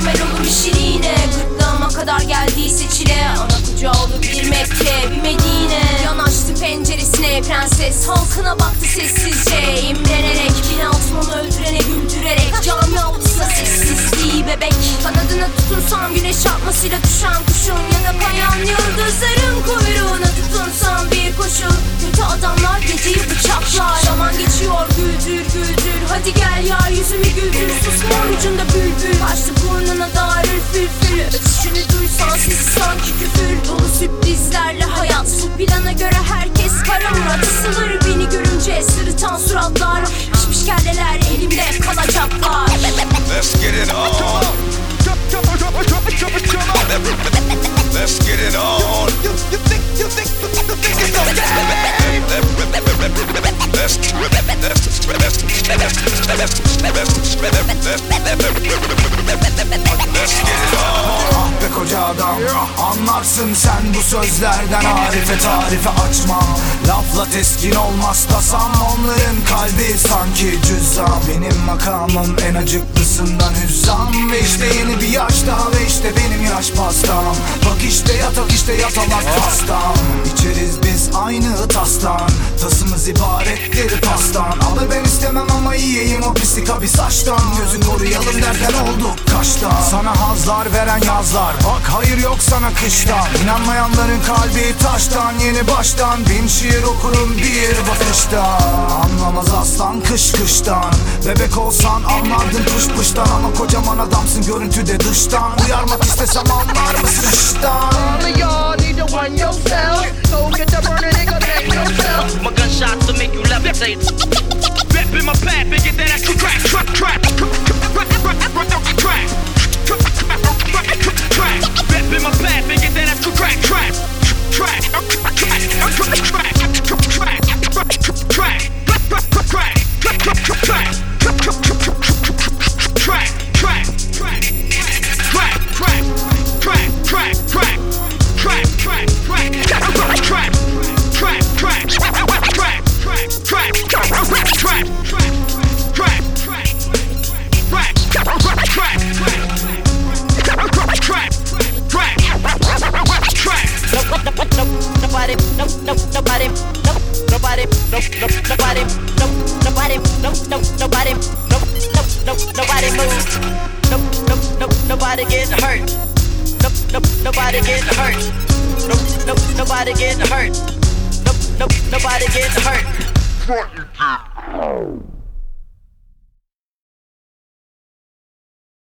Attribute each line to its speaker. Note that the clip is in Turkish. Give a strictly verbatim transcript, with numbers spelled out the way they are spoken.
Speaker 1: mükemmel olur iş yine. Gırtlağıma kadar geldiyse çile, ana kucağı olur bir Mekke bir Medine. Yanaştı penceresine prenses, halkına baktı sessizce. İmrenerek bin altın öldürene güldürerek, cami avlusa sessizliği bebek. Kanadına tutunsan güneş çarpmasıyla düşen kuşun, ya da kayan yıldızların kuyruğuna tutunsan bir koşul. Kötü adamlar geceyi bıçaklar, zaman geçiyor güldür güldür. Hadi gel yeryüzümü güldür, susma ucunda bülbül. Kaçtı burnuna darır fülfül, ötüşünü duysan sesi sanki küfür. Dolu sürprizlerle hayat, bu plana göre herkes kara murat. Isılır beni görünce sırıtan suratlar, pişmiş kelleler elimde kalacaklar.
Speaker 2: Let's get it on. Let's get it on. You, you think, you think, you think it's okay? Let's, let's, let's get it on.
Speaker 3: Ah be koca adam, anlarsın sen bu sözlerden. Arife tarife açmam, lafla teskin olmaz tasam. Onların kalbi sanki cüzdan, benim makamım en acıklısından hüzzam. Ve işte yeni bir yaş daha, ve işte benim yaş pastam. Bak işte yatak işte yatalak pastam. İçeriz biz aynı tastan, tasımız ibarettir pastan. Alır ben istemem ama yiyeyim o pislik bir saçtan. Gözü koruyalım derken olduk kaştan. Sana hazlar veren yazlar, bak hayır yok sana kıştan. İnanmayanların kalbi taştan, yeni baştan. Bin şiir okurum bir bakışta. Anlamaz aslan kış kıştan. Bebek olsan anlardın pış pıştan. Ama kocaman adamsın görüntüde dıştan. Uyarmak istesem anlar mısın dıştan?
Speaker 4: All of y'all need to run yourself. Go get the burner, nigga, take yourself. My gunshots will make you levitate. Rep in my path, and get that extra crack, crack, crack, crack, crack, crack. Rep in my path, and get that extra crack, crack, crack, crack, crack, crack, crack, Nobody, no, no, nobody, no, nobody, no, no, nobody, no, nobody, no, no, nobody, no, no, no, nobody move, no, no, no, nobody getting hurt, no, no, nobody getting hurt, no, no, nobody getting hurt, no, no, nobody getting hurt.